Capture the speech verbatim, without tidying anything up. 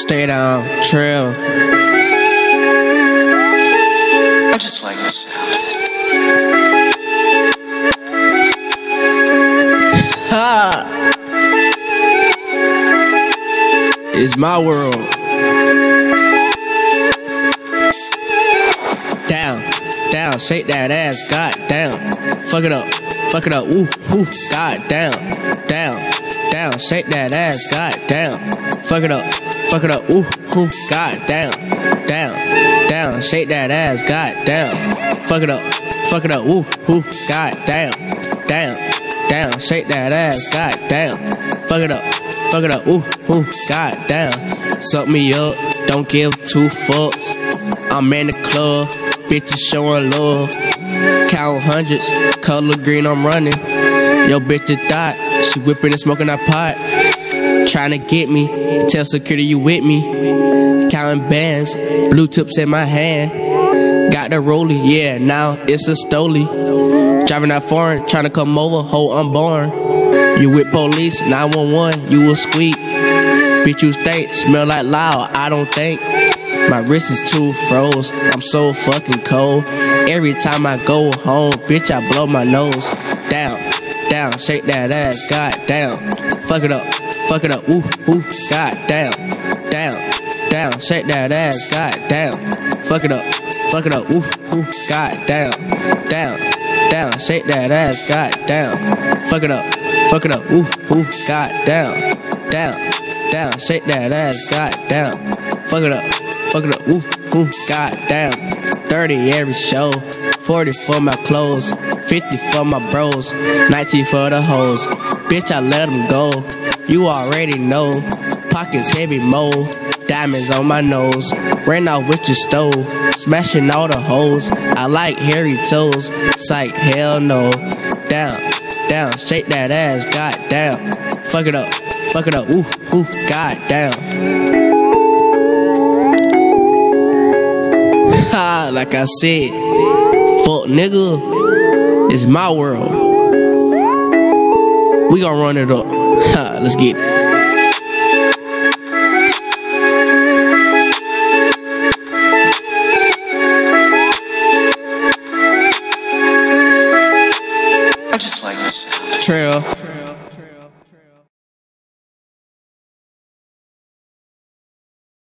Stay down, trail. I just like the sound of it. Ha! It's my world. Down, down, shake that ass, god damn. Fuck it up, fuck it up, woo, woo, god damn. Down, down, shake that ass, god damn. Fuck it up, fuck it up, woo, woo, god damn. Down, down, shake that ass, god damn. Fuck it up, fuck it up, woo, woo, god damn. Down, down, shake that ass, god damn. Fuck it up, fuck it up, woo, woo, god damn. Suck me up, don't give two fucks. I'm in the club, bitches showing love. Count hundreds, color green, I'm running. Yo, bitch a thought, she whipping and smoking that pot. Tryna get me, tell security you with me. Counting bands, blue tips in my hand. Got the rollie, yeah, now it's a stoley. Driving that foreign, tryna come over, ho, I'm born. You with police, nine one one, you will squeak. Bitch, you stink, smell like loud, I don't think. My wrist is too froze, I'm so fucking cold. Every time I go home, bitch, I blow my nose. Down, down, shake that ass, god damn. Fuck it up, fuck it up, woo, woo, god damn. Down, down, shake that ass, god damn. Fuck it up, fuck it up, woo, woo, god damn. Down, down, shake that ass, god damn. Fuck it up, fuck it up, woo, woo, god damn. Down, down, shake that ass, god damn. Fuck it up, fuck it up, woo, woo, god damn. thirty every show, forty for my clothes, fifty for my bros, ninety for the hoes. Bitch, I let them go, you already know. Pockets heavy mo, diamonds on my nose. Ran off with your stove, smashing all the hoes. I like hairy toes, psych, hell no. Down, down, shake that ass, god damn. Fuck it up, fuck it up, woo, woo, god damn. Ha, like I said, fuck nigga, it's my world. We gon' run it up. Ha, let's get it. I just like the sound of it. Trail.